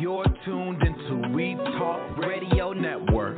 You're tuned into We Talk Radio Network.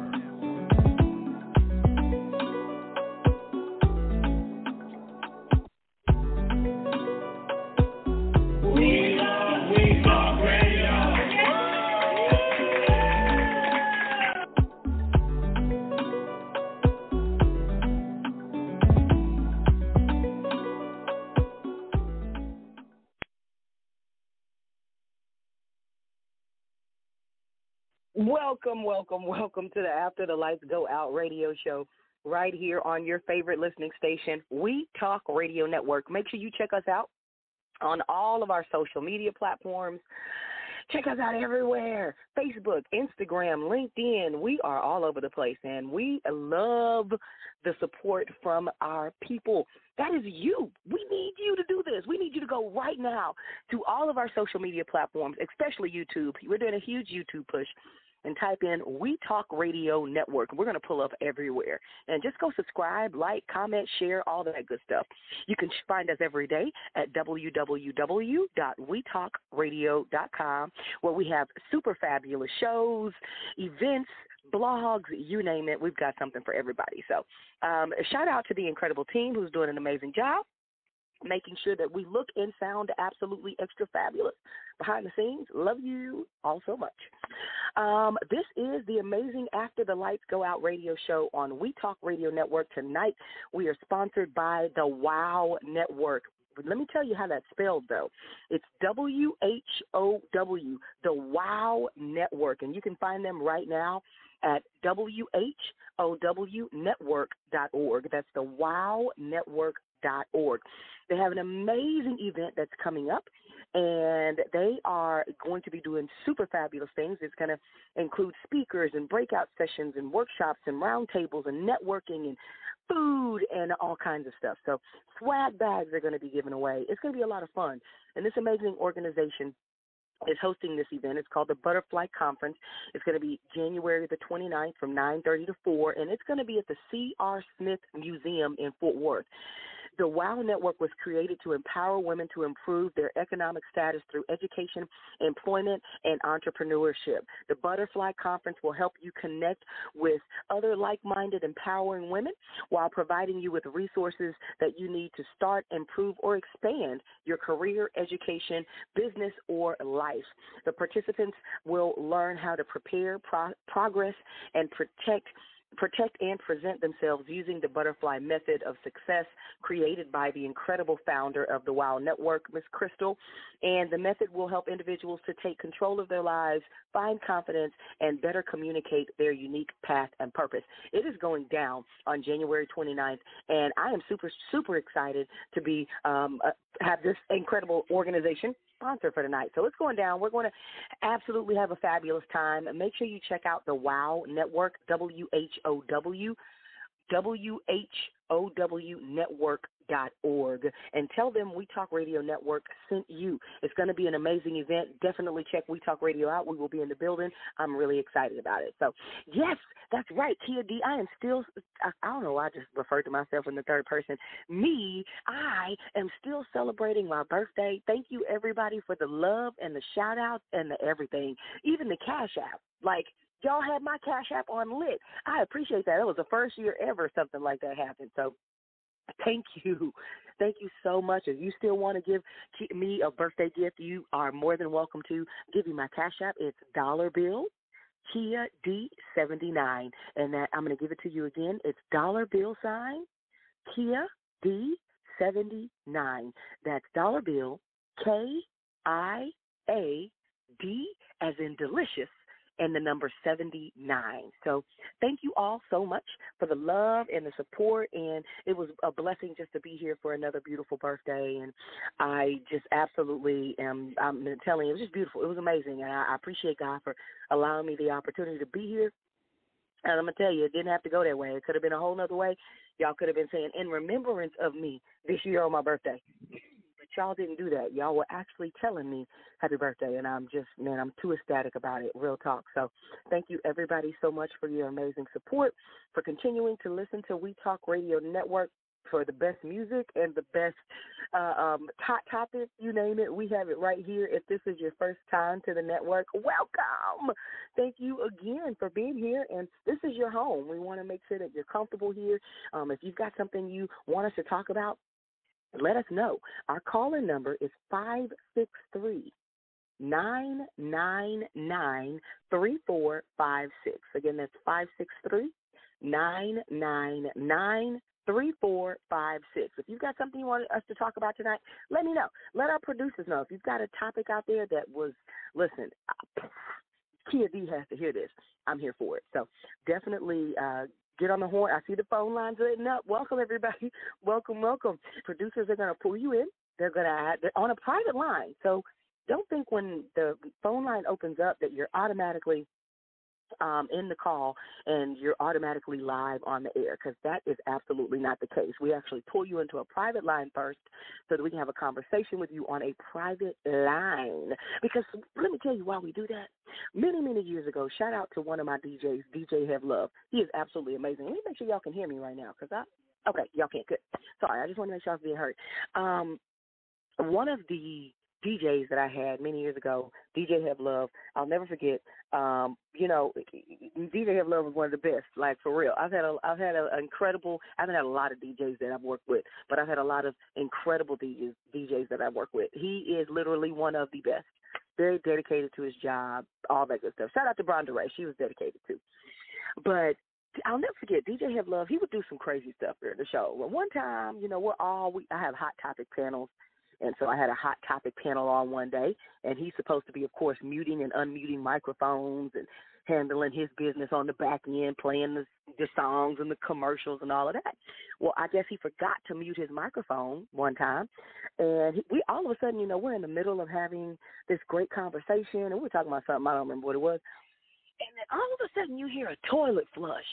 Welcome to the After the Lights Go Out radio show right here on your favorite listening station, We Talk Radio Network. Make sure you check us out on all of our social media platforms. Check us out everywhere, Facebook, Instagram, LinkedIn. We are all over the place, and we love the support from our people. That is you. We need you to do this. We need you to go right now to all of our social media platforms, especially YouTube. We're doing a huge YouTube push. And type in We Talk Radio Network. We're going to pull up everywhere. And just go subscribe, like, comment, share, all that good stuff. You can find us every day at www.wetalkradio.com, where we have super fabulous shows, events, blogs, you name it. We've got something for everybody. So shout out to the incredible team who's doing an amazing job, making sure that we look and sound absolutely extra fabulous behind the scenes. Love you all so much. This is the amazing After the Lights Go Out radio show on We Talk Radio Network. Tonight we are sponsored by the WOW Network. But let me tell you how that's spelled, though. It's WHOW, the WOW Network. And you can find them right now at WHOWnetwork.org. That's the WOW Network.org. They have an amazing event that's coming up, and they are going to be doing super fabulous things. It's going to include speakers and breakout sessions and workshops and roundtables and networking and food and all kinds of stuff. So swag bags are going to be given away. It's going to be a lot of fun. And this amazing organization is hosting this event. It's called the Butterfly Conference. It's going to be January the 29th from 9:30 to 4, and it's going to be at the C.R. Smith Museum in Fort Worth. The WOW Network was created to empower women to improve their economic status through education, employment, and entrepreneurship. The Butterfly Conference will help you connect with other like-minded, empowering women while providing you with resources that you need to start, improve, or expand your career, education, business, or life. The participants will learn how to prepare, progress, and protect and present themselves using the butterfly method of success created by the incredible founder of the WOW Network, Ms. Crystal. And the method will help individuals to take control of their lives, find confidence, and better communicate their unique path and purpose. It is going down on January 29th, and I am super, super excited to be have this incredible organization sponsor for tonight. So it's going down. We're going to absolutely have a fabulous time. And make sure you check out the WOW Network, WHOWnetwork.org, and tell them We Talk Radio Network sent you. It's going to be an amazing event. Definitely check We Talk Radio out. We will be in the building. I'm really excited about it. So, yes, that's right, Kia D. I am still, I don't know, I just referred to myself in the third person. I am still celebrating my birthday. Thank you, everybody, for the love and the shout-outs and the everything, even the Cash App. Like, y'all had my Cash App on lit. I appreciate that. It was the first year ever something like that happened. So thank you. Thank you so much. If you still want to give me a birthday gift, you are more than welcome to give you my Cash App. It's dollar bill Kia D79. And that I'm going to give it to you again. It's dollar bill sign Kia D79. That's dollar bill KIA D as in delicious, and the number 79. So thank you all so much for the love and the support, and it was a blessing just to be here for another beautiful birthday, and I just absolutely am, I'm telling you, it was just beautiful. It was amazing, and I appreciate God for allowing me the opportunity to be here. And I'm going to tell you, it didn't have to go that way. It could have been a whole other way. Y'all could have been saying, in remembrance of me this year on my birthday. Y'all didn't do that. Y'all were actually telling me happy birthday, and I'm just, man, I'm too ecstatic about it, real talk. So thank you, everybody, so much for your amazing support, for continuing to listen to We Talk Radio Network. for the best music and the best hot topics, you name it. We have it right here. If this is your first time to the network, welcome. Thank you again for being here. And this is your home. We want to make sure that you're comfortable here. If you've got something you want us to talk about, let us know. Our call-in number is 563-999-3456. Again, that's 563-999-3456. If you've got something you want us to talk about tonight, let me know. Let our producers know. If you've got a topic out there that was, listen, Kia D has to hear this. I'm here for it. So definitely get on the horn. I see the phone lines written up. Welcome, everybody. Welcome, welcome. Producers are going to pull you in. They're on a private line. So don't think when the phone line opens up that you're automatically in the call and you're automatically live on the air, because that is absolutely not the case. We actually pull you into a private line first so that we can have a conversation with you on a private line. Because let me tell you why we do that. Many, many years ago, shout out to one of my DJs, DJ Have Love. He is absolutely amazing. Let me make sure y'all can hear me right now, because okay, y'all can't. Good. Sorry, I just want to make sure I was being heard. One of the DJs that I had many years ago, DJ Have Love, I'll never forget. DJ Have Love was one of the best, like for real. I've had an incredible. I haven't had a lot of DJs that I've worked with, but I've had a lot of incredible DJs that I've worked with. He is literally one of the best. Very dedicated to his job, all that good stuff. Shout out to Bronda Ray. She was dedicated too. But I'll never forget, DJ Have Love, he would do some crazy stuff during the show. Well, one time, I have hot topic panels. And so I had a hot topic panel on one day, and he's supposed to be, of course, muting and unmuting microphones and handling his business on the back end, playing the songs and the commercials and all of that. Well, I guess he forgot to mute his microphone one time, and we all of a sudden, we're in the middle of having this great conversation, and we're talking about something, I don't remember what it was, and then all of a sudden you hear a toilet flush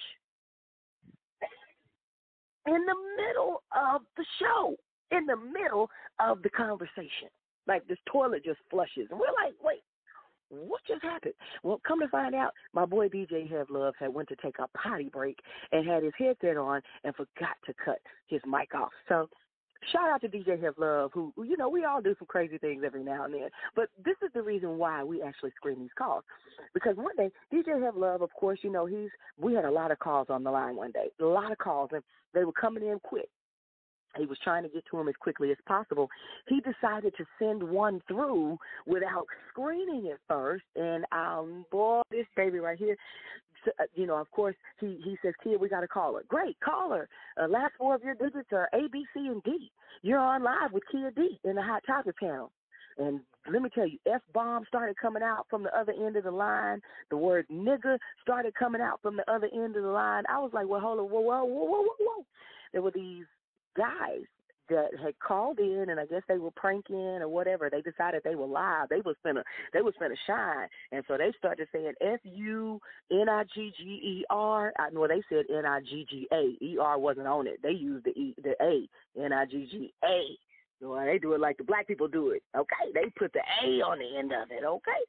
in the middle of the show. In the middle of the conversation. Like this toilet just flushes. And we're like, wait, what just happened? Well, come to find out, my boy DJ Have Love had went to take a potty break and had his headset on and forgot to cut his mic off. So shout out to DJ Have Love, who, we all do some crazy things every now and then. But this is the reason why we actually screen these calls. Because one day, DJ Have Love, of course, we had a lot of calls on the line one day. A lot of calls, and they were coming in quick. He was trying to get to him as quickly as possible. He decided to send one through without screening it first. And, boy, this baby right here, of course, he says, "Kid, we got a caller." Great, caller. Last four of your digits are A, B, C, and D. You're on live with Kia D in the Hot Topic panel. And let me tell you, F-bomb started coming out from the other end of the line. The word nigger started coming out from the other end of the line. I was like, well, hold on, whoa. There were these guys that had called in, and I guess they were pranking or whatever. They decided they were live. They was finna shine, and so they started saying F-U-N-I-G-G-E-R. Well, they said N-I-G-G-A. E-R wasn't on it. They used the A, N-I-G-G-A. Well, they do it like the black people do it. Okay, they put the A on the end of it. Okay.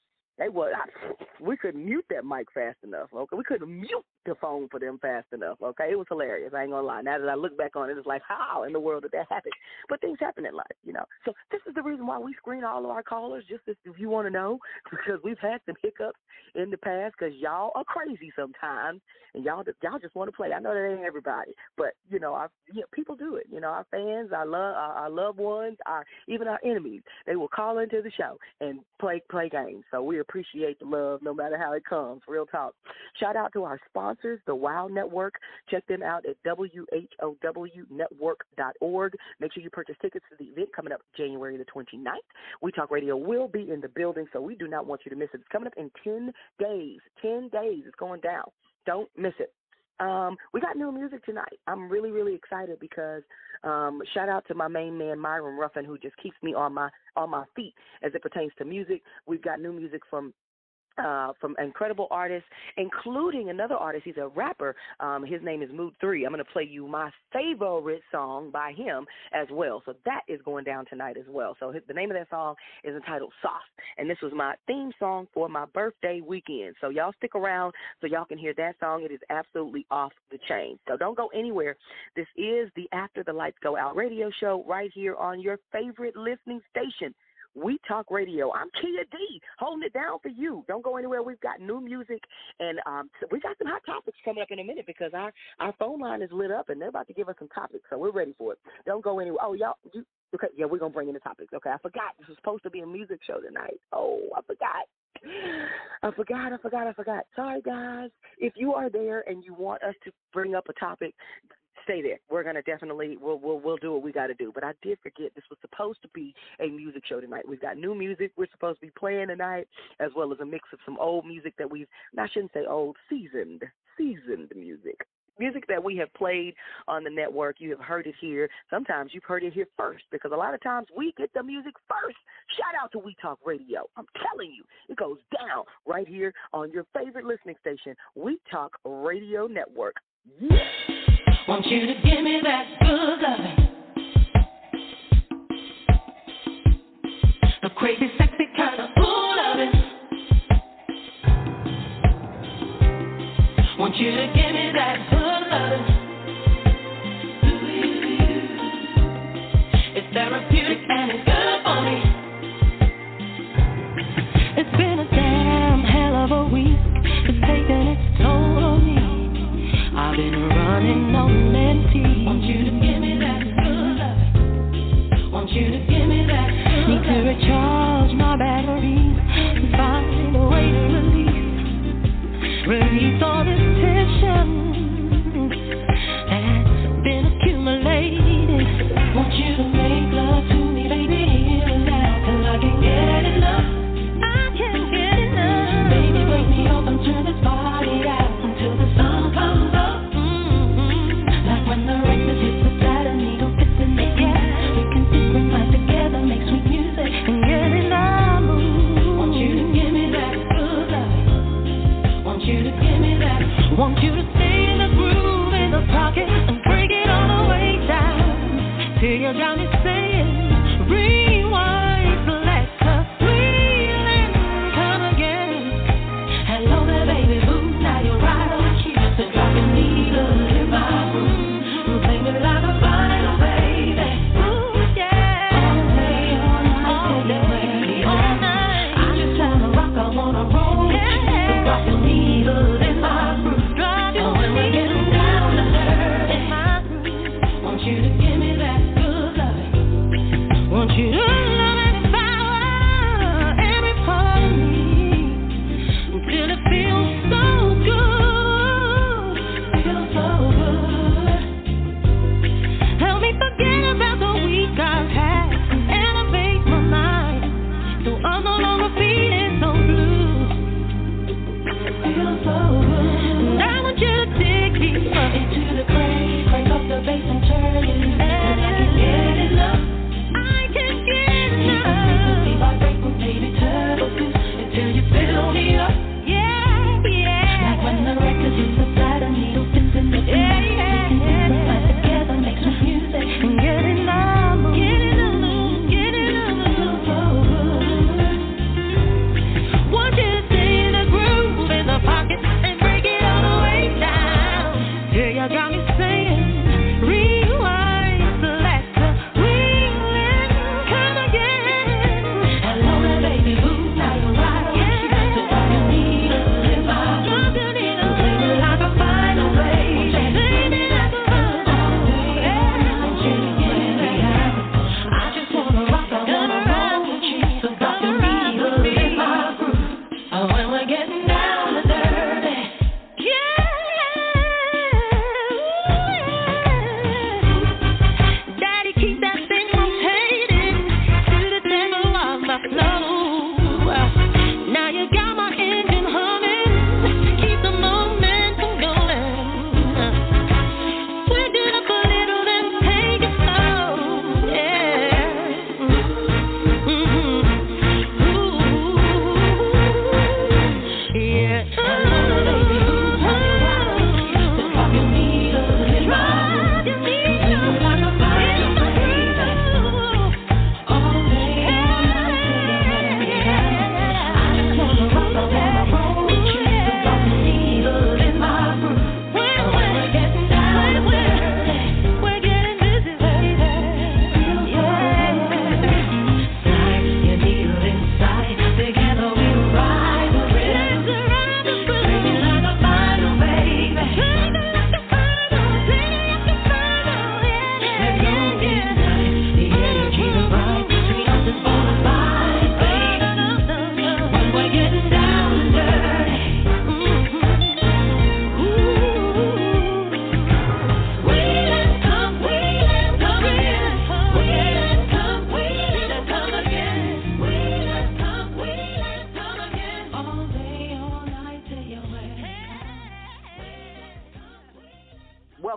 We couldn't mute that mic fast enough. Okay, we couldn't mute the phone for them fast enough. Okay, it was hilarious. I ain't gonna lie. Now that I look back on it, it's like, how in the world did that happen? But things happen in life, So this is the reason why we screen all of our callers, just if you want to know, because we've had some hiccups in the past. Because y'all are crazy sometimes, and y'all just want to play. I know that ain't everybody, but people do it. Our fans, our loved ones, even our enemies, they will call into the show and play games. So we appreciate the love no matter how it comes. Real talk. Shout out to our sponsors, the WOW Network. Check them out at WHOWnetwork.org. Make sure you purchase tickets to the event coming up January the 29th. We Talk Radio will be in the building, so we do not want you to miss it. It's coming up in 10 days. 10 days. It's going down. Don't miss it. We got new music tonight. I'm really, really excited because shout out to my main man, Myron Ruffin, who just keeps me on my feet as it pertains to music. We've got new music from from incredible artists, including another artist. He's a rapper. His name is Mood 3. I'm going to play you my favorite song by him as well. So that is going down tonight as well. So the name of that song is entitled Soft, and this was my theme song for my birthday weekend. So y'all stick around so y'all can hear that song. It is absolutely off the chain. So don't go anywhere. This is the After the Lights Go Out radio show right here on your favorite listening station, We Talk Radio. I'm Kia D, holding it down for you. Don't go anywhere. We've got new music, and so we got some hot topics coming up in a minute because our phone line is lit up, and they're about to give us some topics, so we're ready for it. Don't go anywhere. Oh, y'all, okay, yeah, we're going to bring in the topics. Okay, I forgot. This was supposed to be a music show tonight. Oh, I forgot. Sorry, guys. If you are there and you want us to bring up a topic, stay there. We're gonna definitely we'll do what we got to do. But I did forget this was supposed to be a music show tonight. We've got new music we're supposed to be playing tonight, as well as a mix of some old music that I shouldn't say old, seasoned music. Music that we have played on the network. You have heard it here. Sometimes you've heard it here first because a lot of times we get the music first. Shout out to We Talk Radio. I'm telling you, it goes down right here on your favorite listening station, We Talk Radio Network. Yeah. Want you to give me that good loving, the crazy, sexy kind of ooh loving. Want you to give me that good loving. It's therapeutic and it's good for me. It's been a damn hell of a week. It's taken its toll on me. I've been running on empty. Want you to give me that good love. Want you to give me that good love. Need to recharge my batteries and find a way to release all this tension that's been accumulated. Want you to make love to me, baby, here and now, till I can't get enough. I can't get enough. Baby, wake me up and turn this body out until the sun comes up. When the record hits the platter, needle fits in the air. We can synchronize together, make sweet music and get in our mood. Want you to give me that good love. Want you to give me that.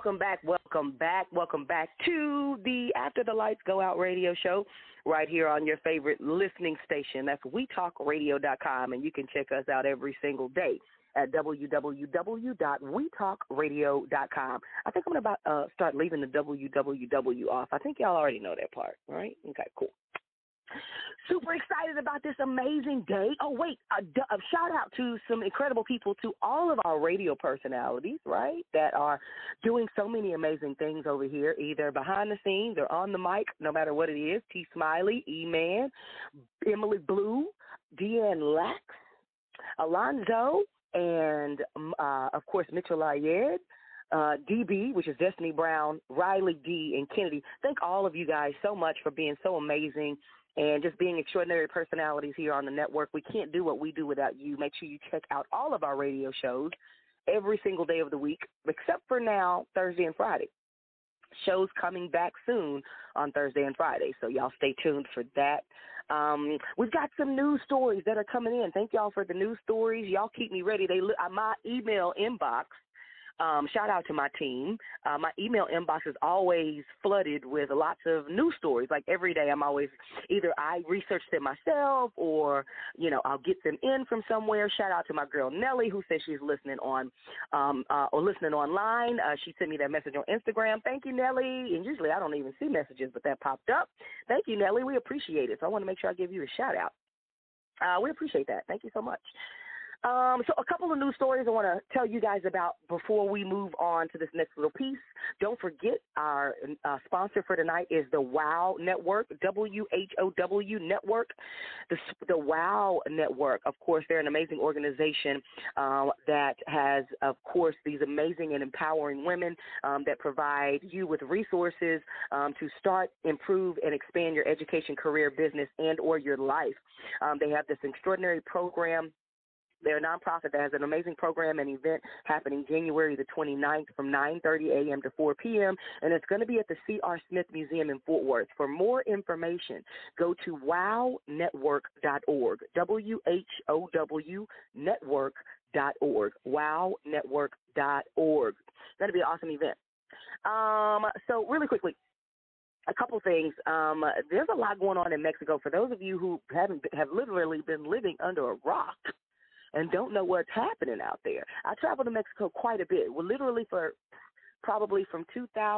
welcome back to the After the Lights Go Out radio show right here on your favorite listening station. That's WeTalkRadio.com, and you can check us out every single day at www.wetalkradio.com. I think I'm going to start leaving the www off. I think y'all already know that part, right? Okay, cool. Super excited about this amazing day. Oh, wait, a shout out to some incredible people, to all of our radio personalities, right, that are doing so many amazing things over here, either behind the scenes or on the mic, no matter what it is. T. Smiley, E-Man, Emily Blue, Deanne Lax, Alonzo, and, of course, Mitchell Ayed, DB, which is Destiny Brown, Riley D, and Kennedy. Thank all of you guys so much for being so amazing and just being extraordinary personalities here on the network. We can't do what we do without you. Make sure you check out all of our radio shows every single day of the week, except for now, Thursday and Friday. Shows coming back soon on Thursday and Friday, so y'all stay tuned for that. We've got some news stories that are coming in. Thank y'all for the news stories. Y'all keep me ready. My email inbox, shout out to my team. My email inbox is always flooded with lots of news stories. Like every day I'm always, either I research them myself or, I'll get them in from somewhere. Shout out to my girl Nellie, who says she's listening on or listening online. She sent me that message on Instagram. Thank you, Nellie. And usually I don't even see messages, but that popped up. Thank you, Nellie. We appreciate it. So I want to make sure I give you a shout out. We appreciate that. Thank you so much. So a couple of news stories I want to tell you guys about before we move on to this next little piece. Don't forget our sponsor for tonight is the WOW Network, WHOW Network. The WOW Network, of course, they're an amazing organization that has, of course, these amazing and empowering women that provide you with resources to start, improve, and expand your education, career, business, and or your life. They have this extraordinary program. They're a nonprofit that has an amazing program and event happening January the 29th from 9:30 a.m. to 4 p.m., and it's going to be at the C.R. Smith Museum in Fort Worth. For more information, go to wownetwork.org, WHOW network.org, wownetwork.org. It's going to be an awesome event. So really quickly, a couple things. There's a lot going on in Mexico. For those of you who have literally been living under a rock and don't know what's happening out there. I traveled to Mexico quite a bit. Well, literally probably from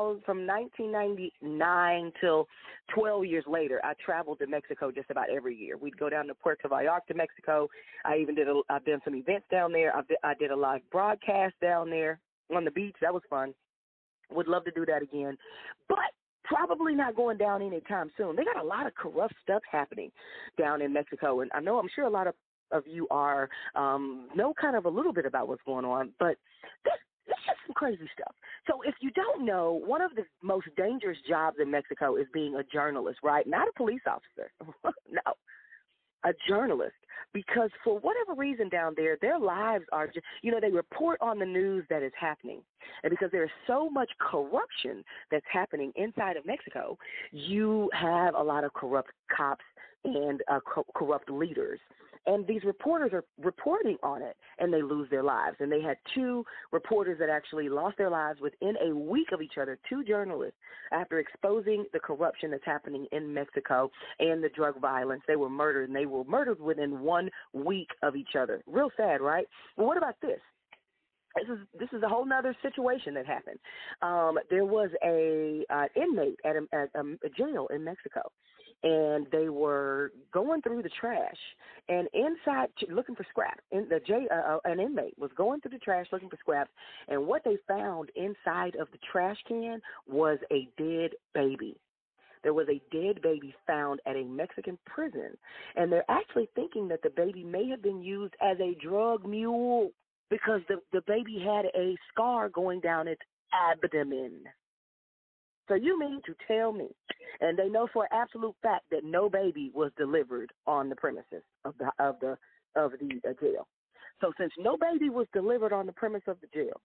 1999 till 12 years later, I traveled to Mexico just about every year. We'd go down to Puerto Vallarta, Mexico. I've done some events down there. I did a live broadcast down there on the beach. That was fun. Would love to do that again. But probably not going down anytime soon. They got a lot of corrupt stuff happening down in Mexico, and I'm sure a lot of you are know kind of a little bit about what's going on, but there's just some crazy stuff. So if you don't know, one of the most dangerous jobs in Mexico is being a journalist, right? Not a police officer. No, a journalist. Because for whatever reason down there, their lives are just, they report on the news that is happening. And because there is so much corruption that's happening inside of Mexico, you have a lot of corrupt cops and corrupt leaders. And these reporters are reporting on it, and they lose their lives. And they had 2 reporters that actually lost their lives within a week of each other, 2 journalists, after exposing the corruption that's happening in Mexico and the drug violence. They were murdered, and they were murdered within 1 week of each other. Real sad, right? Well, what about this? This is a whole nother situation that happened. There was an inmate at a jail in Mexico, and they were going through the trash, and inside looking for scrap. An inmate was going through the trash looking for scraps, and what they found inside of the trash can was a dead baby. There was a dead baby found at a Mexican prison, and they're actually thinking that the baby may have been used as a drug mule because the baby had a scar going down its abdomen. So you mean to tell me, and they know for an absolute fact that no baby was delivered on the premises of the jail. So since no baby was delivered on the premise of the jail,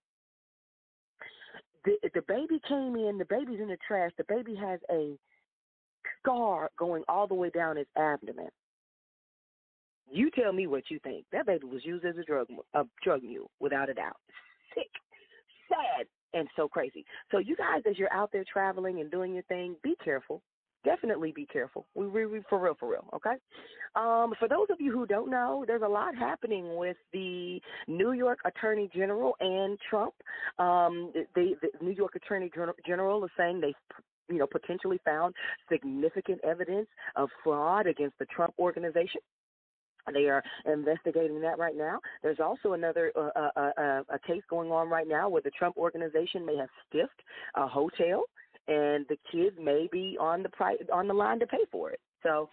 the baby came in, the baby's in the trash, the baby has a scar going all the way down his abdomen. You tell me what you think. That baby was used as a drug mule, without a doubt. Sick, sad, and so crazy. So you guys, as you're out there traveling and doing your thing, be careful. Definitely be careful. We for real, okay? For those of you who don't know, there's a lot happening with the New York Attorney General and Trump. The New York Attorney General is saying they potentially found significant evidence of fraud against the Trump organization. They are investigating that right now. There's also another a case going on right now where the Trump organization may have stiffed a hotel, and the kids may be on the line to pay for it. So,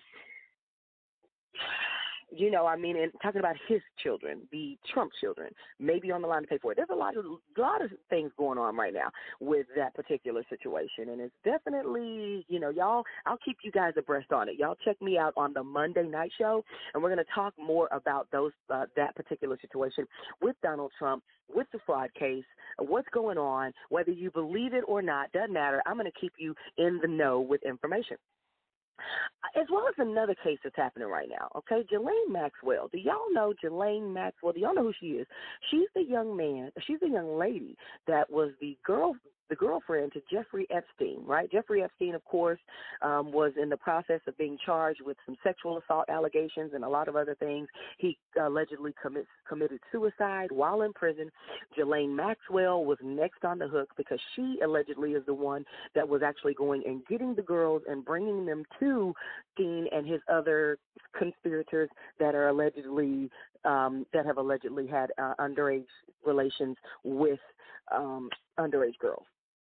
and talking about his children, the Trump children, may be on the line to pay for it. There's a lot of things going on right now with that particular situation, and it's definitely, y'all, I'll keep you guys abreast on it. Y'all check me out on the Monday night show, and we're going to talk more about that particular situation with Donald Trump, with the fraud case, what's going on, whether you believe it or not, doesn't matter. I'm going to keep you in the know with information. As well as another case that's happening right now, okay? Ghislaine Maxwell. Do y'all know Ghislaine Maxwell? Do y'all know who she is? She's the young lady that was the girlfriend to Jeffrey Epstein, right? Jeffrey Epstein, of course, was in the process of being charged with some sexual assault allegations and a lot of other things. He allegedly committed suicide while in prison. Ghislaine Maxwell was next on the hook because she allegedly is the one that was actually going and getting the girls and bringing them to Dean and his other conspirators that are allegedly have allegedly had underage relations with underage girls.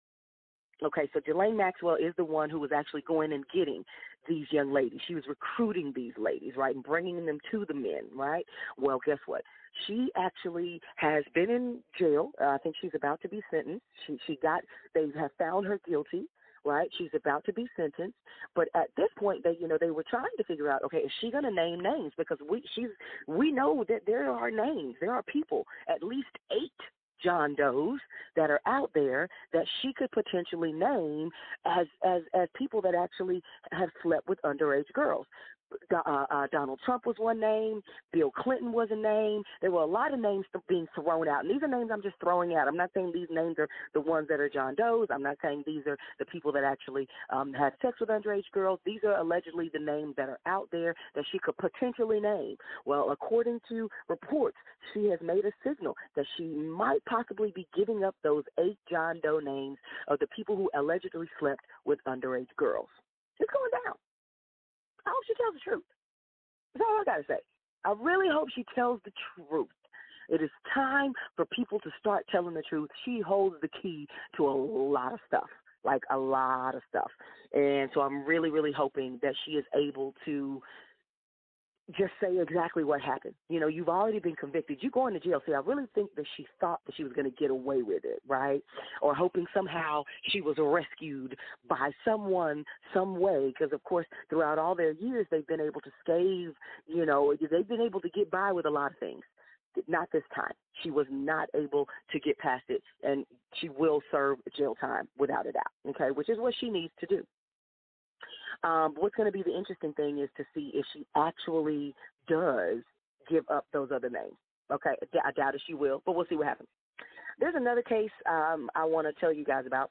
Okay, so Ghislaine Maxwell is the one who was actually going and getting these young ladies. She was recruiting these ladies, right, and bringing them to the men, right? Well, guess what? She actually has been in jail. I think she's about to be sentenced. They have found her guilty, right? She's about to be sentenced. But at this point, they were trying to figure out, okay, is she going to name names? Because we know that there are names. There are people, at least 8 John Does that are out there that she could potentially name as people that actually have slept with underage girls. Donald Trump was one name. Bill Clinton was a name. There were a lot of names being thrown out. And these are names I'm just throwing out. I'm not saying these names are the ones that are John Does. I'm not saying these are the people that actually had sex with underage girls. These are allegedly the names that are out there that she could potentially name. Well, according to reports, she has made a signal that she might possibly be giving up those 8 John Doe names of the people who allegedly slept with underage girls. It's going down. I hope she tells the truth. That's all I got to say. I really hope she tells the truth. It is time for people to start telling the truth. She holds the key to a lot of stuff, like a lot of stuff. And so I'm really, really hoping that she is able to just say exactly what happened. You've already been convicted. You're going to jail. See, I really think that she thought that she was going to get away with it, right? Or hoping somehow she was rescued by someone, some way, because, of course, throughout all their years, they've been able to they've been able to get by with a lot of things. Not this time. She was not able to get past it, and she will serve jail time without a doubt, okay, which is what she needs to do. What's going to be the interesting thing is to see if she actually does give up those other names. Okay, I doubt if she will, but we'll see what happens. There's another case I want to tell you guys about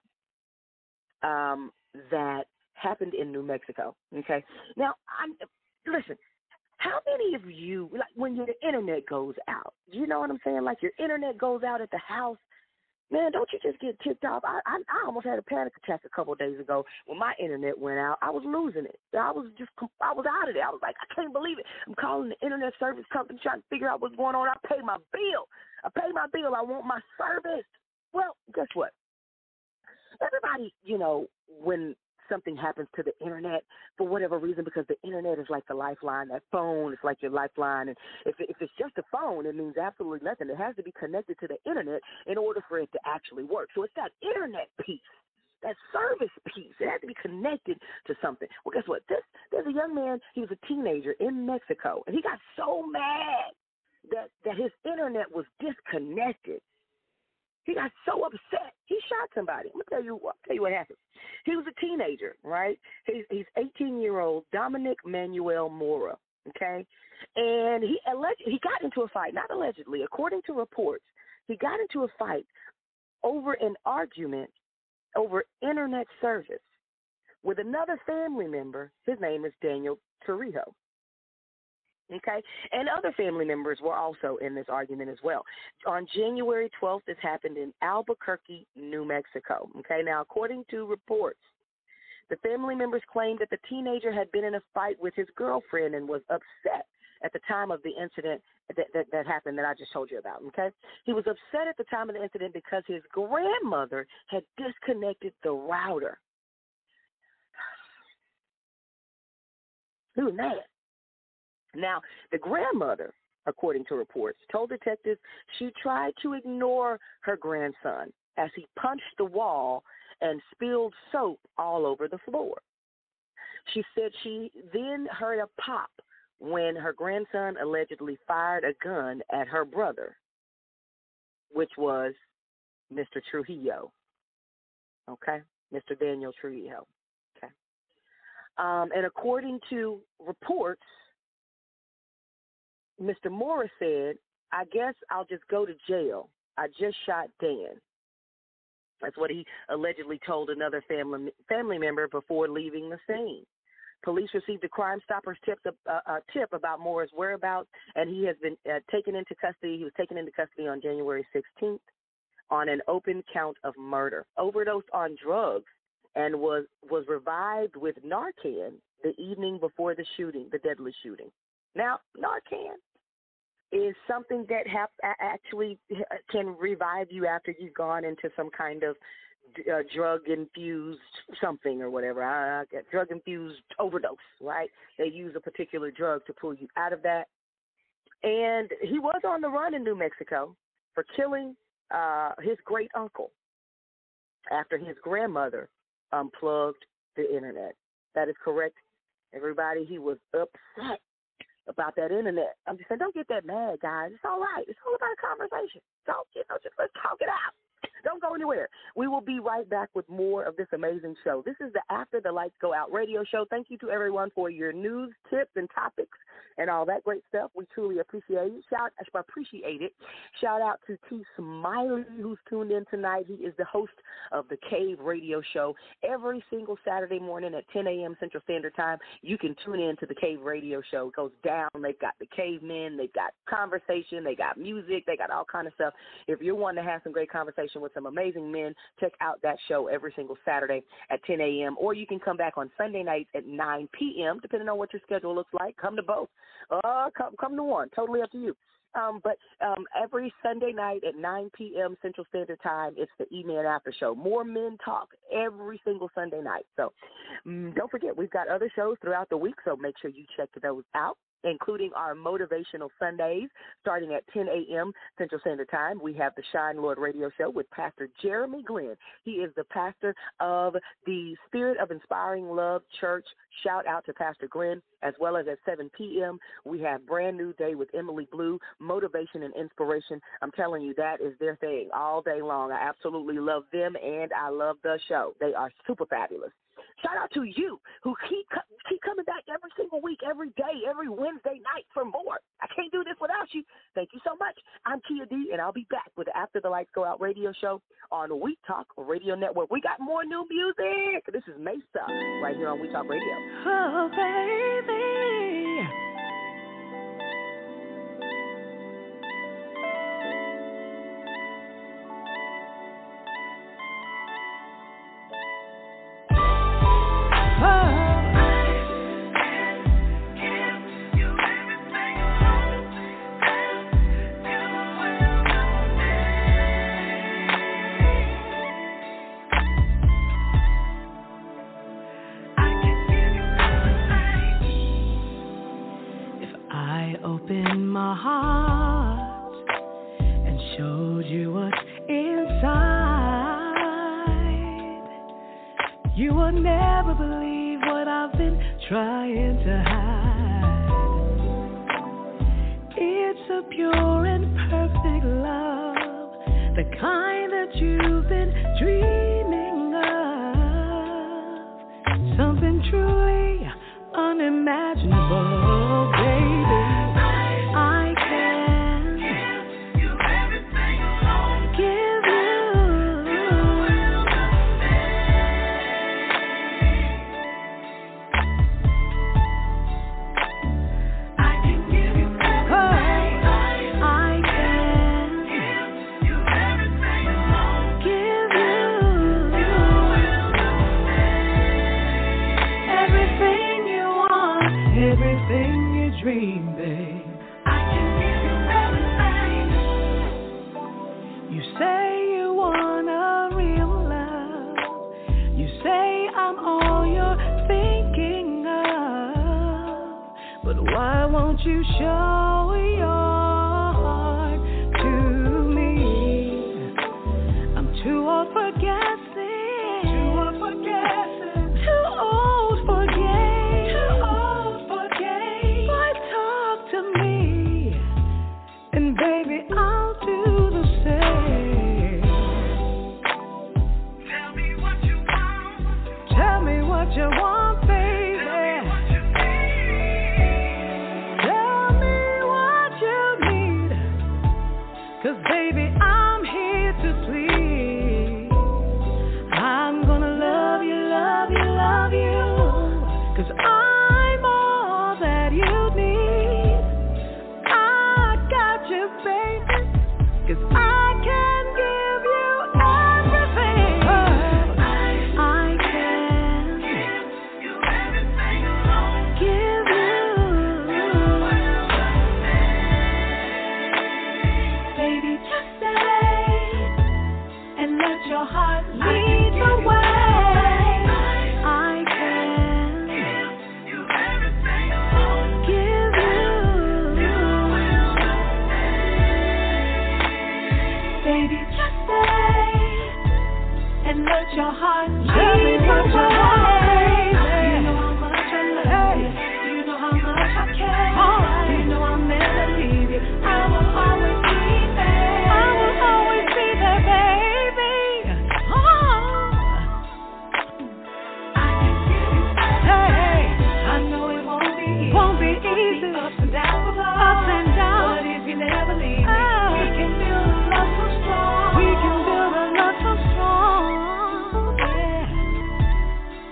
that happened in New Mexico. Okay, now listen. How many of you, like when your internet goes out, you know what I'm saying? Like your internet goes out at the house. Man, don't you just get ticked off? I almost had a panic attack a couple of days ago when my internet went out. I was losing it. I was out of there. I was like, I can't believe it. I'm calling the internet service company trying to figure out what's going on. I pay my bill. I want my service. Well, guess what? Everybody, when something happens to the internet for whatever reason, because the internet is like the lifeline. That phone is like your lifeline. And if it's just a phone, it means absolutely nothing. It has to be connected to the internet in order for it to actually work. So it's that internet piece, that service piece. It has to be connected to something. Well, guess what? There's a young man. He was a teenager in Mexico, and he got so mad that his internet was disconnected. He got so upset, he shot somebody. I'm going to tell you what happened. He was a teenager, right? He's 18-year-old Dominic Manuel Mora, okay? And he got into a fight, not allegedly, according to reports, he got into a fight over an argument over internet service with another family member. His name is Daniel Trujillo. Okay, and other family members were also in this argument as well. On January 12th, this happened in Albuquerque, New Mexico. Okay, now according to reports, the family members claimed that the teenager had been in a fight with his girlfriend and was upset at the time of the incident that happened that I just told you about. Okay, he was upset at the time of the incident because his grandmother had disconnected the router. He was mad. Now, the grandmother, according to reports, told detectives she tried to ignore her grandson as he punched the wall and spilled soap all over the floor. She said she then heard a pop when her grandson allegedly fired a gun at her brother, which was Mr. Trujillo. Okay? Mr. Daniel Trujillo. Okay? And according to reports, Mr. Morris said, I guess I'll just go to jail. I just shot Dan. That's what he allegedly told another family member before leaving the scene. Police received a Crime Stoppers tip about Morris' whereabouts, and he has been taken into custody. He was taken into custody on January 16th on an open count of murder. Overdosed on drugs and was revived with Narcan the evening before the shooting, the deadly shooting. Now, Narcan is something that actually can revive you after you've gone into some kind of drug-infused something or whatever, drug-infused overdose, right? They use a particular drug to pull you out of that. And he was on the run in New Mexico for killing his great-uncle after his grandmother unplugged the internet. That is correct, everybody. He was upset about that internet. I'm just saying, don't get that mad, guys. It's all right. It's all about a conversation. Just let's talk it out. Don't go anywhere. We will be right back with more of this amazing show. This is the After the Lights Go Out radio show. Thank you to everyone for your news, tips, and topics and all that great stuff. We truly appreciate it. Shout out to T. Smiley, who's tuned in tonight. He is the host of the Cave Radio Show every single Saturday morning at 10 a.m. Central Standard Time. You can tune in to the Cave Radio Show. It goes down. They've got the cavemen. They've got conversation. They got music. They got all kind of stuff. If you're wanting to have some great conversation with some amazing men, check out that show every single Saturday at 10 a.m. Or you can come back on Sunday nights at 9 p.m., depending on what your schedule looks like. Come to both. Come to one. Totally up to you. But every Sunday night at 9 p.m. Central Standard Time, it's the E-Man After Show. More men talk every single Sunday night. So don't forget, we've got other shows throughout the week, so make sure you check those out, including our Motivational Sundays starting at 10 a.m. Central Standard Time. We have the Shine Lord Radio Show with Pastor Jeremy Glenn. He is the pastor of the Spirit of Inspiring Love Church. Shout out to Pastor Glenn. As well as at 7 p.m., we have Brand New Day with Emily Blue, motivation and inspiration. I'm telling you, that is their thing all day long. I absolutely love them, and I love the show. They are super fabulous. Shout out to you who keep coming back every single week, every day, every Wednesday night for more. I can't do this without you. Thank you so much. I'm Kia D, and I'll be back with the After the Lights Go Out radio show on We Talk Radio Network. We got more new music. This is Mesa right here on We Talk Radio. Oh, baby. Trying to hide. It's a pure and perfect love, the kind that you've been dreaming of, something truly unimaginable, baby. I can give you everything, give you dream, babe. I can give you everything. You say you want a real love. You say I'm all you're thinking of. But why won't you show your heart to me? I'm too old for guessing. Too old for guessing. Too old for games. Too old for games. But talk to me, and baby, I'll do the same. Tell me what you want. Tell me what you want, baby. Tell me what you need. 'Cause baby, I'm here to please. I'm gonna love you, love you, love you. 'Cause I'm all that you need. I got you, baby. 'Cause I can give you everything. I can You everything alone. give you. Baby, just stay and let your heart lead the way. I can You everything alone. give you. Baby, just stay and let your heart lead the way. You know how much I love you. You know how much I care. You know I'll never leave you. I will always be there. I will always be there, baby. Oh. I can give you Hey, I know it won't be easy. Won't be easy. ups and downs. Ups and downs. But if you never leave me, we can build a love so strong. We can build a love so strong. Yeah.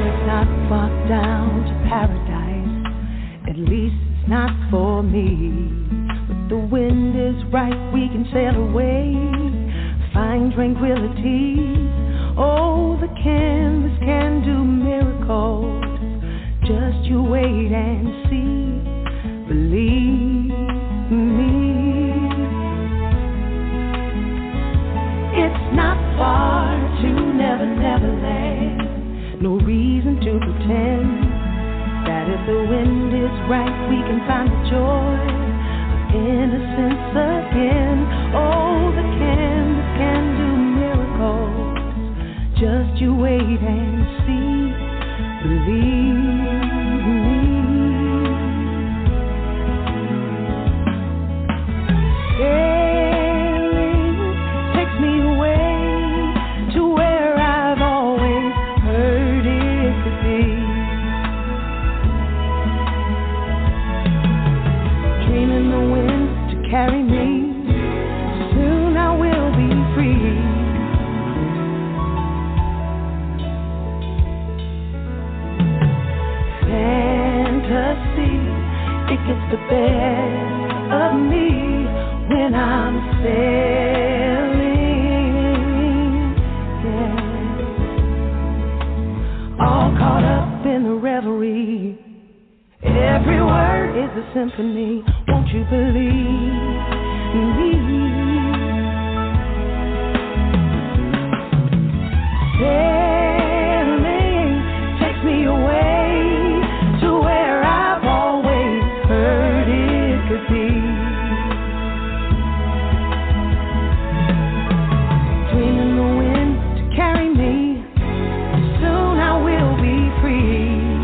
it's not far down to paradise. At least it's not for me. But the wind is right, we can sail away, find tranquility. Oh, the canvas can do miracles. Just you wait and see. Believe me. It's not far to Never, Never Land. No reason to pretend that if the wind is right, we can find the joy of innocence again. Oh, the canvas can do miracles. Just you wait and see. Believe me. Sailing takes me away to where I've always heard it could be. Dreaming the wind to carry me. Soon I will be free. Fantasy, it gets the best of me when I'm sailing, yeah. All caught up in the revelry. Every word is a symphony. Won't you believe me? Sailing takes me away to where I've always heard it could be. Dreaming the wind to carry me. Soon I will be free.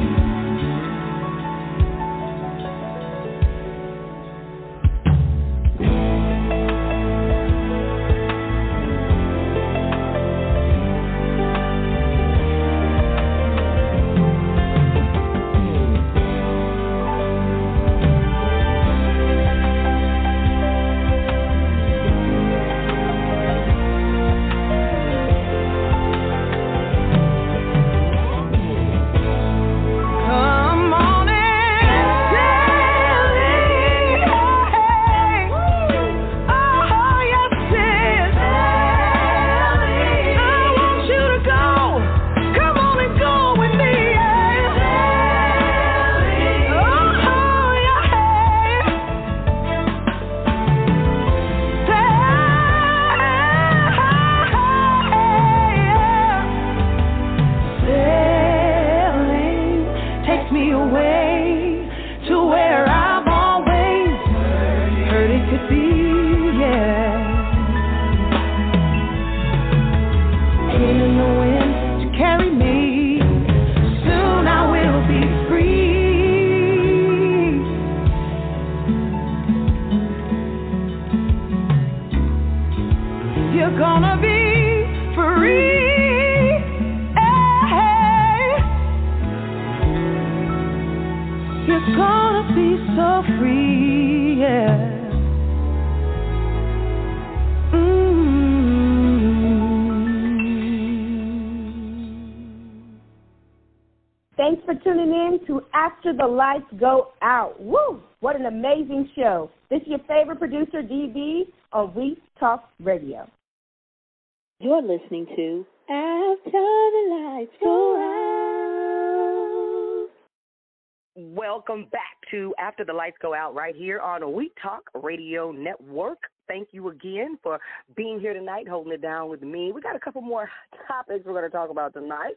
You're gonna be free. You're gonna be so free, yeah. Thanks for tuning in to After the Lights Go Out. Woo! What an amazing show. This is your favorite producer, DB, on We Talk Radio. You're listening to After the Lights Go Out. Welcome back to After the Lights Go Out right here on We Talk Radio Network. Thank you again for being here tonight, holding it down with me. We got a couple more topics we're going to talk about tonight.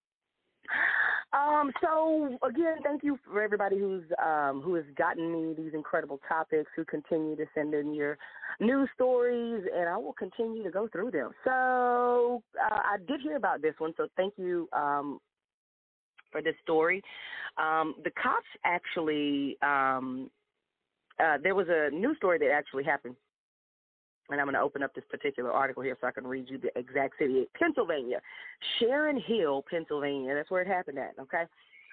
So again, thank you for everybody who has gotten me these incredible topics, who continue to send in your news stories, and I will continue to go through them. So I did hear about this one, so thank you for this story. The cops actually, there was a news story that actually happened, and I'm going to open up this particular article here so I can read you the exact city. Pennsylvania, Sharon Hill, Pennsylvania. That's where it happened at, okay?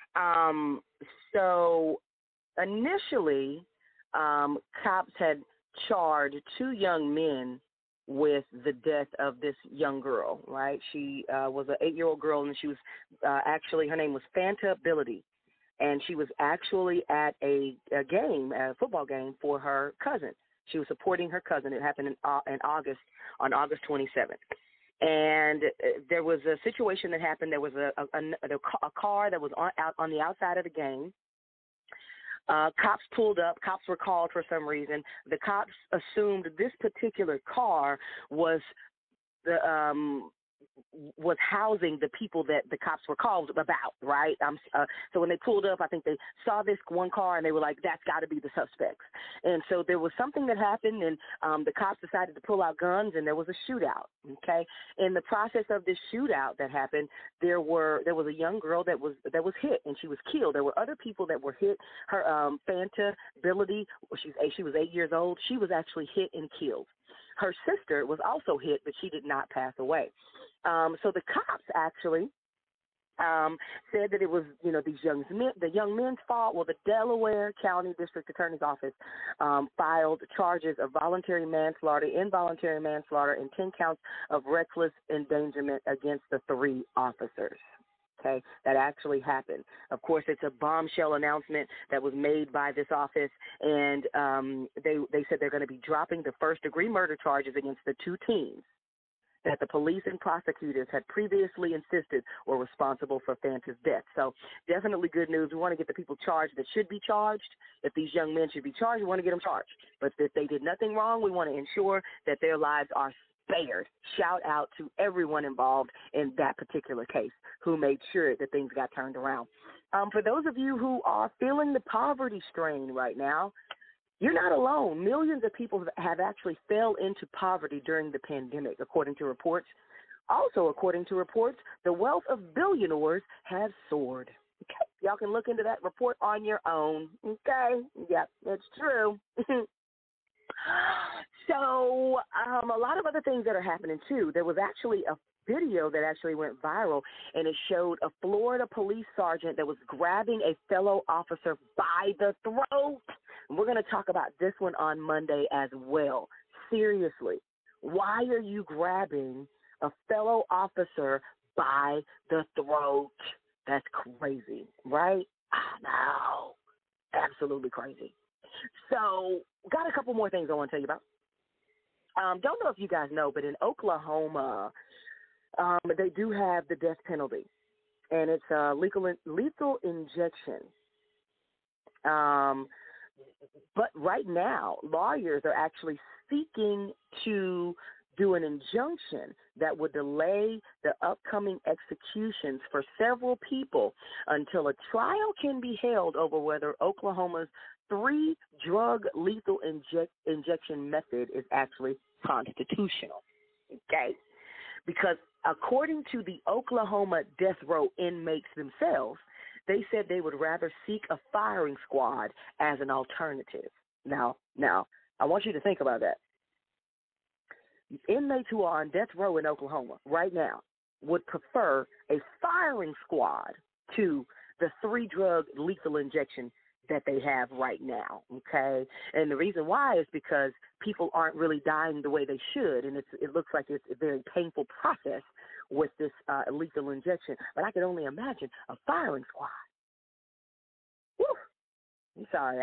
So initially, cops had charged two young men with the death of this young girl, right? She was an 8-year-old girl, and she was actually, her name was Fanta Ability, and she was actually at a game, a football game for her cousin. She was supporting her cousin. It happened in August, on August 27th. And there was a situation that happened. There was a car that was out on the outside of the game. Cops pulled up. Cops were called for some reason. The cops assumed this particular car was was housing the people that the cops were called about, right? So when they pulled up, I think they saw this one car and they were like, that's got to be the suspects. And so there was something that happened, and the cops decided to pull out guns, and there was a shootout, okay? In the process of this shootout that happened, there was a young girl that was hit, and she was killed. There were other people that were hit. Her Fanta Ability, she was 8 years old. She was actually hit and killed. Her sister was also hit, but she did not pass away. So the cops actually said that it was, the young men's fault. Well, the Delaware County District Attorney's Office filed charges of voluntary manslaughter, involuntary manslaughter, and 10 counts of reckless endangerment against the 3 officers. Okay, that actually happened. Of course, it's a bombshell announcement that was made by this office, and they said they're going to be dropping the first-degree murder charges against the 2 teens that the police and prosecutors had previously insisted were responsible for Fanta's death. So definitely good news. We want to get the people charged that should be charged. If these young men should be charged, we want to get them charged. But if they did nothing wrong, we want to ensure that their lives are spared. Shout out to everyone involved in that particular case who made sure that things got turned around. For those of you who are feeling the poverty strain right now, you're not alone. Millions of people have actually fell into poverty during the pandemic, according to reports. Also, according to reports, the wealth of billionaires has soared. Okay. Y'all can look into that report on your own. Okay? Yep, it's true. So a lot of other things that are happening, too. There was actually a video that actually went viral, and it showed a Florida police sergeant that was grabbing a fellow officer by the throat. And we're going to talk about this one on Monday as well. Seriously, why are you grabbing a fellow officer by the throat? That's crazy, right? I know. Absolutely crazy. So, got a couple more things I want to tell you about. Don't know if you guys know, but in Oklahoma, they do have the death penalty, and it's a lethal injection. But right now, lawyers are actually seeking to do an injunction that would delay the upcoming executions for several people until a trial can be held over whether Oklahoma's 3-drug lethal injection method is actually constitutional. Okay? Because according to the Oklahoma death row inmates themselves, they said they would rather seek a firing squad as an alternative. Now, I want you to think about that. Inmates who are on death row in Oklahoma right now would prefer a firing squad to the 3-drug lethal injection that they have right now, okay? And the reason why is because people aren't really dying the way they should, and it looks like it's a very painful process with this lethal injection. But I can only imagine a firing squad. Woo! I'm sorry,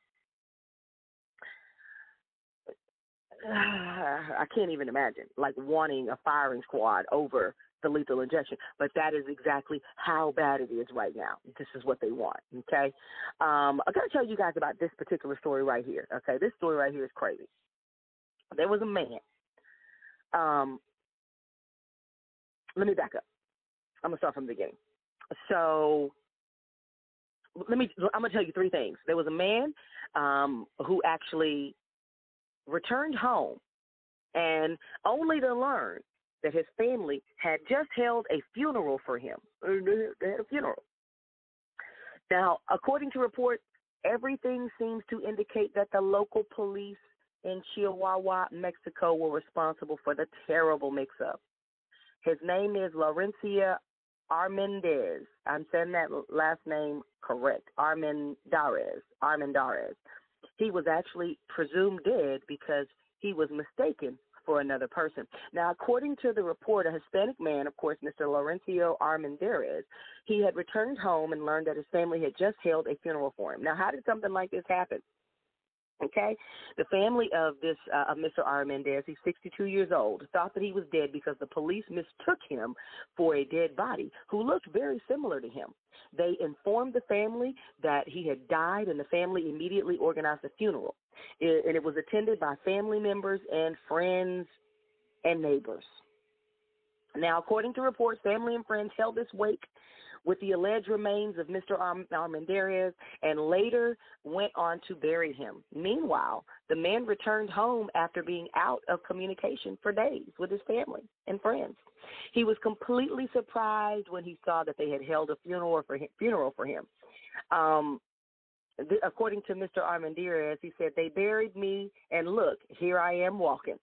I can't even imagine, like, wanting a firing squad over the lethal injection. But that is exactly how bad it is right now. This is what they want, okay? I got to tell you guys about this particular story right here, okay? This story right here is crazy. There was a man. Let me back up. I'm going to start from the beginning. So I'm going to tell you 3 things. There was a man who actually returned home, and only to learn that his family had just held a funeral for him. They had a funeral. Now, according to reports, everything seems to indicate that the local police in Chihuahua, Mexico, were responsible for the terrible mix-up. His name is Laurencia Armendariz. I'm saying that last name correct. Armendariz. He was actually presumed dead because he was mistaken for another person. Now, according to the report, a Hispanic man, of course, Mr. Laurencio Armendariz, he had returned home and learned that his family had just held a funeral for him. Now, how did something like this happen? Okay, the family of this of Mr. Armendariz, he's 62 years old, thought that he was dead because the police mistook him for a dead body who looked very similar to him. They informed the family that he had died, and the family immediately organized a funeral. And it was attended by family members and friends and neighbors. Now, according to reports, family and friends held this wake with the alleged remains of Mr. Armendariz and later went on to bury him. Meanwhile, the man returned home after being out of communication for days with his family and friends. He was completely surprised when he saw that they had held a funeral for him. According to Mr. Armendariz, he said, "They buried me, and look, here I am walking."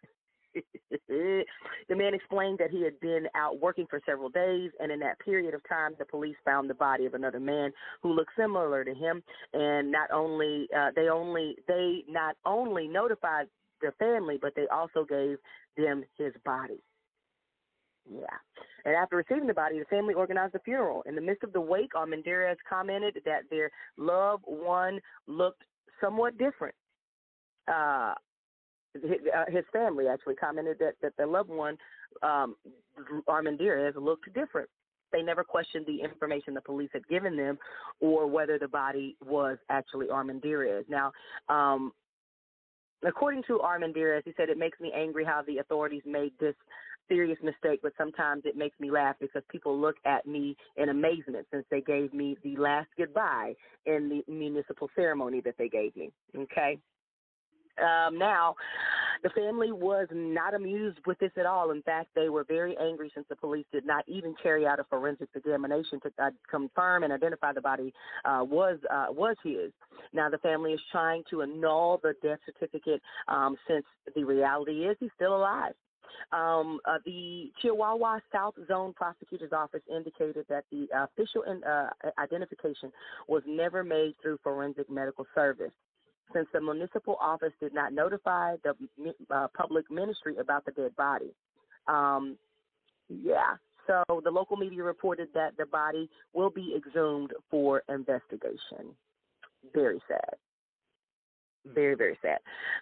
The man explained that he had been out working for several days, and in that period of time, the police found the body of another man who looked similar to him. And not only they not only notified the family, but they also gave them his body. Yeah. And after receiving the body, the family organized a funeral. In the midst of the wake, Armendariz commented that their loved one looked somewhat different. His family actually commented that the loved one, Armendariz, looked different. They never questioned the information the police had given them or whether the body was actually Armendariz. Now, according to Armendariz, he said, "It makes me angry how the authorities made this serious mistake, but sometimes it makes me laugh because people look at me in amazement since they gave me the last goodbye in the municipal ceremony that they gave me." Okay. Now, the family was not amused with this at all. In fact, they were very angry since the police did not even carry out a forensic examination to confirm and identify the body was his. Now, the family is trying to annul the death certificate since the reality is he's still alive. The Chihuahua South Zone Prosecutor's Office indicated that the official identification was never made through forensic medical service, since the municipal office did not notify the public ministry about the dead body. So the local media reported that the body will be exhumed for investigation. Very sad. Very, very sad.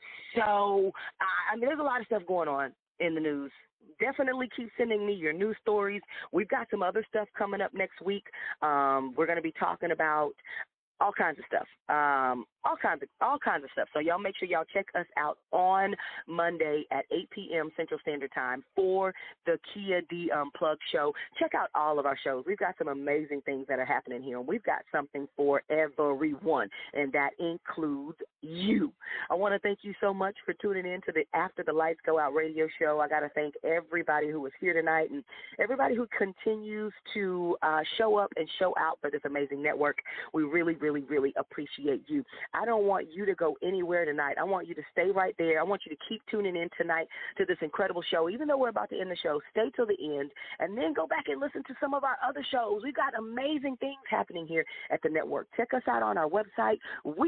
So, I mean, there's a lot of stuff going on in the news. Definitely keep sending me your news stories. We've got some other stuff coming up next week. We're going to be talking about all kinds of stuff, all kinds of stuff. So y'all make sure y'all check us out on Monday at 8 p.m. Central Standard Time for the Kia D Unplugged show. Check out all of our shows. We've got some amazing things that are happening here, and we've got something for everyone, and that includes you. I want to thank you so much for tuning in to the After the Lights Go Out radio show. I got to thank everybody who was here tonight and everybody who continues to show up and show out for this amazing network. We really, really, really appreciate you. I don't want you to go anywhere tonight. I want you to stay right there. I want you to keep tuning in tonight to this incredible show. Even though we're about to end the show, stay till the end and then go back and listen to some of our other shows. We've got amazing things happening here at the network. Check us out on our website,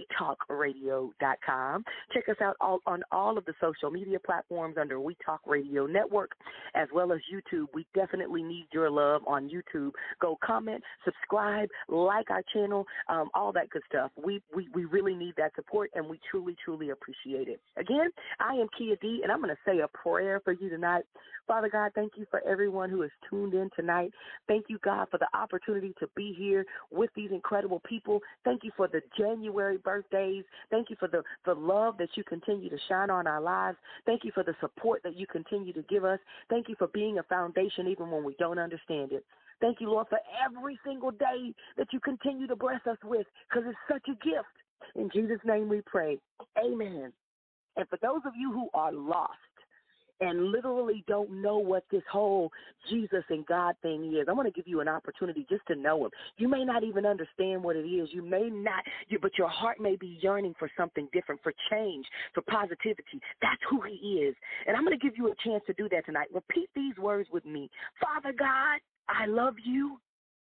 WeTalkRadio.com. Check us out on all of the social media platforms under We Talk Radio Network, as well as YouTube. We definitely need your love on YouTube. Go comment, subscribe, like our channel, all that good stuff. We really need that support, and we truly, truly appreciate it. Again, I am Kia D, and I'm going to say a prayer for you tonight. Father God, thank you for everyone who has tuned in tonight. Thank you, God, for the opportunity to be here with these incredible people. Thank you for the January birthdays. Thank you for the love that you continue to shine on our lives. Thank you for the support that you continue to give us. Thank you for being a foundation even when we don't understand it. Thank you, Lord, for every single day that you continue to bless us with, because it's such a gift. In Jesus' name we pray. Amen. And for those of you who are lost and literally don't know what this whole Jesus and God thing is, I want to give you an opportunity just to know him. You may not even understand what it is. You may not, but your heart may be yearning for something different, for change, for positivity. That's who he is. And I'm going to give you a chance to do that tonight. Repeat these words with me. Father God, I love you.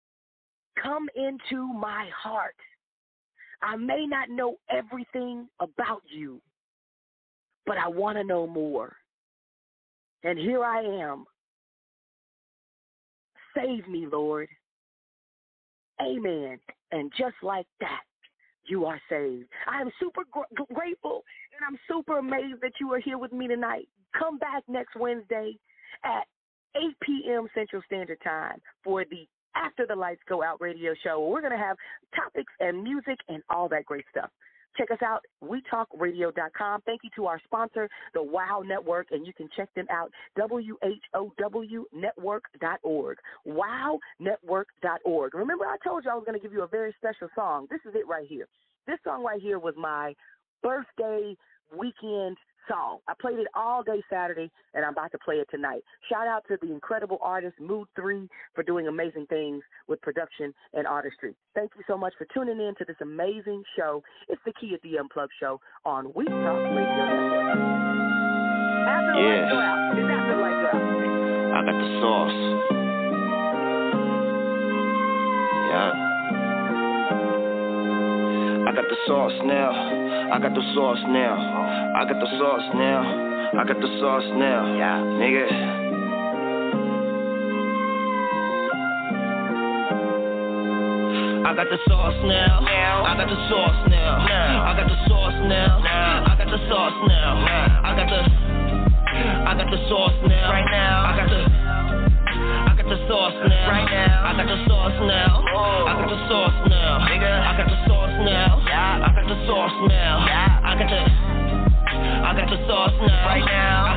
Come into my heart. I may not know everything about you, but I want to know more. And here I am. Save me, Lord. Amen. And just like that, you are saved. I am super grateful, and I'm super amazed that you are here with me tonight. Come back next Wednesday at 8 p.m. Central Standard Time for the After the Lights Go Out radio show. We're going to have topics and music and all that great stuff. Check us out, WeTalkRadio.com. Thank you to our sponsor, the WOW Network, and you can check them out, WHOWNetwork.org, WOWNetwork.org. Remember, I told you I was going to give you a very special song. This is it right here. This song right here was my birthday weekend song. I played it all day Saturday, and I'm about to play it tonight. Shout out to the incredible artist Mood 3 for doing amazing things with production and artistry. Thank you so much for tuning in to this amazing show. It's the Key at the Unplugged show on We Talk Radio Network. After the lights go out. It's after the lights go out. I got the sauce. Yeah. I got the sauce now. I got the sauce now. I got the sauce now. I got the sauce now. Yeah, nigga. I got the sauce now. I got the sauce now. I got the sauce now. I got the sauce now. I got the sauce now. Right now. I got the sauce now. Right now. I got the sauce now. I got the sauce now. Nigga. I got the sauce now. I got the sauce now. I got the sauce now. Right now.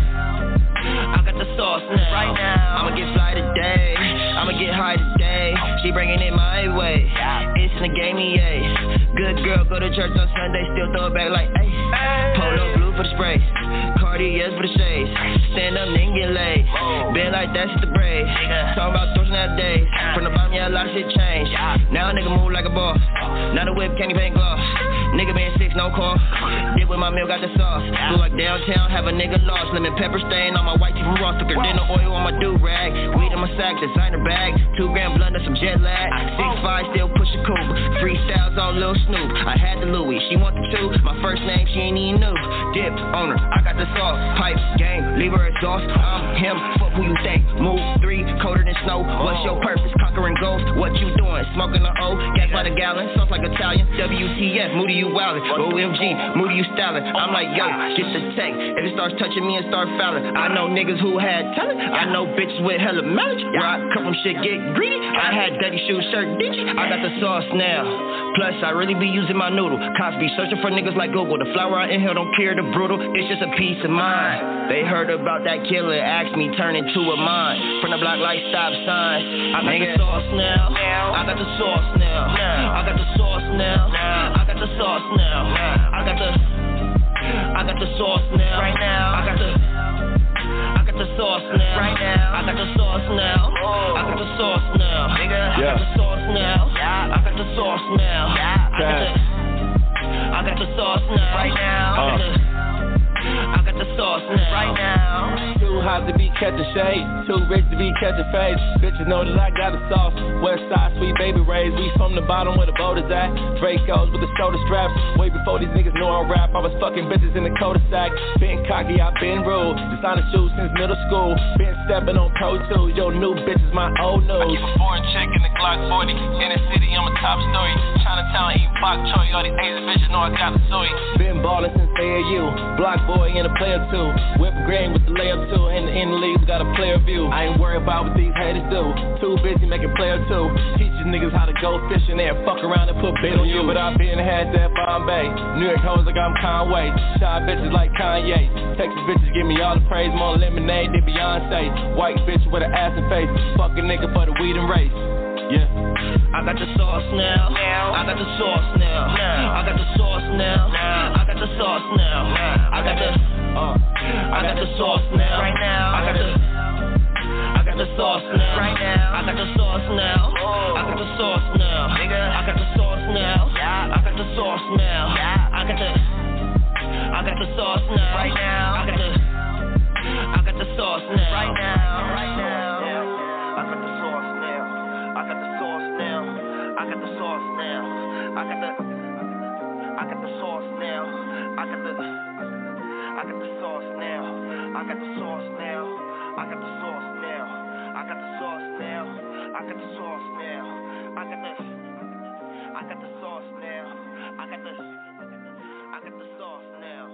I got the sauce now. Right now. I'ma get fly today. I'ma get high today. She bringing it my way. It's in the game, yeah. Good girl, go to church on Sunday, still throw it back like, ayy. Polo blue for the spray, Cartiers for the shades. Stand up, nigga, get laid. Been like that's the braid. Talking about throws nowadays. From the bottom, yeah, a lot of shit changed. Now a nigga move like a boss. Now the whip candy paint gloss. Nigga been 6, no call. Did with my meal, got the sauce. Flew like downtown, have a nigga lost. Lemon pepper stain on my white tee from Ross. Took her dinner oil on my do-rag. Weed in my sack, designer bag. 2 gram blunt and some jet lag. 6'5", still push a coupe. Freestyles on Lil Snoop. I had the Louis, she want the 2. My first name, she ain't even new. Dip on her, I got the sauce. Pipes, game, leave her exhaust. I'm him, fuck who you think. Move 3, colder than snow. What's your purpose? Conquering ghosts. What you doing? Smoking the O, gas by the gallon. Sauce like Italian. WTF, Moody you wildin'. OMG, Moody you stylin'. I'm like, yo, get the tank. If it starts touching me and start fouling. I know niggas who had talent. I know bitches with hella mileage. Where I come from shit get greedy. I had dirty shoes, shirt dingy. I got the sauce now. Plus, I really be using my noodle. Cops be searching for niggas like Google. The flower I inhale don't care the brutal. It's just a peace of mind. They heard about that killer, asked me, turn into a mine. From the block like stop signs. I got the sauce now. I got the sauce now. I got the sauce now. I got the sauce now. I got the sauce now. Right now. I got the sauce now. Right now. I got the sauce now. I got the sauce now. Nigga, I got the sauce now. I got the sauce now. I got the sauce now. Right now. I got the sauce now. Right now. Too hot to be catching shade, too rich to be catching fades. Bitches know that I got the sauce. West side, sweet baby rays. We from the bottom where the boat is at. Dracos with the shoulder straps. Way before these niggas knew I rap, I was fucking bitches in the cul-de-sac. Been cocky, I been rude. Designer shoes since middle school. Been stepping on Pro Tools. Your new bitch is my old news. I keep a foreign chick in the Glock 40. In the city, I'm a top story. Chinatown, eat bok choy. All these Asian bitches know I got the soy. Been ballin' since AAU. Block boy and a player too. Whip green with the layer too. In the league, got a player view. I ain't worried about what these haters do. Too busy making player two. Teach these niggas how to go fishing there. Fuck around and put bait on you. But I been had that Bombay. New York hoes like I'm Conway. Shy bitches like Kanye. Texas bitches give me all the praise. More lemonade than Beyonce. White bitch with an ass and face. Fuck a nigga for the weed and race. Yeah. I got the sauce now. I got the sauce now. I got the sauce now. I got the sauce now. I got the sauce now. Right now. I got the sauce now. Right now. I got the sauce now. I got the sauce now. I got the sauce now. I got the sauce now. I got the sauce now. Right now. I got the sauce now. Right now. Right now. I got the sauce now. I got the sauce now. I got the sauce now. I got the sauce now. I got the sauce now. I got the sauce now. got the sauce now. I got the sauce now. I got the sauce now. I got the sauce now. I got the sauce now.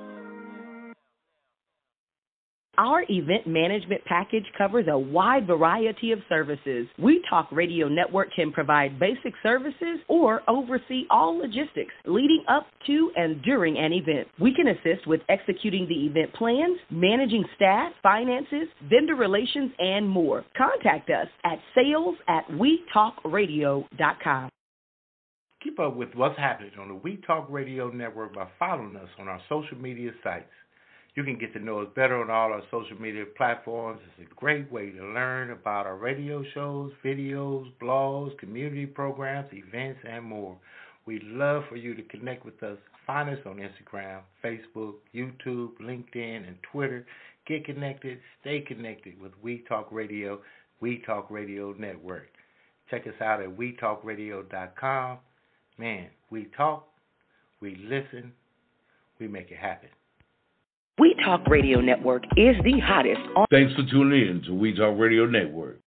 Our event management package covers a wide variety of services. We Talk Radio Network can provide basic services or oversee all logistics leading up to and during an event. We can assist with executing the event plans, managing staff, finances, vendor relations, and more. Contact us at sales@wetalkradio.com. Keep up with what's happening on the We Talk Radio Network by following us on our social media sites. You can get to know us better on all our social media platforms. It's a great way to learn about our radio shows, videos, blogs, community programs, events, and more. We'd love for you to connect with us. Find us on Instagram, Facebook, YouTube, LinkedIn, and Twitter. Get connected, stay connected with We Talk Radio, We Talk Radio Network. Check us out at wetalkradio.com. Man, we talk, we listen, we make it happen. We Talk Radio Network is the hottest on. Thanks for tuning in to We Talk Radio Network.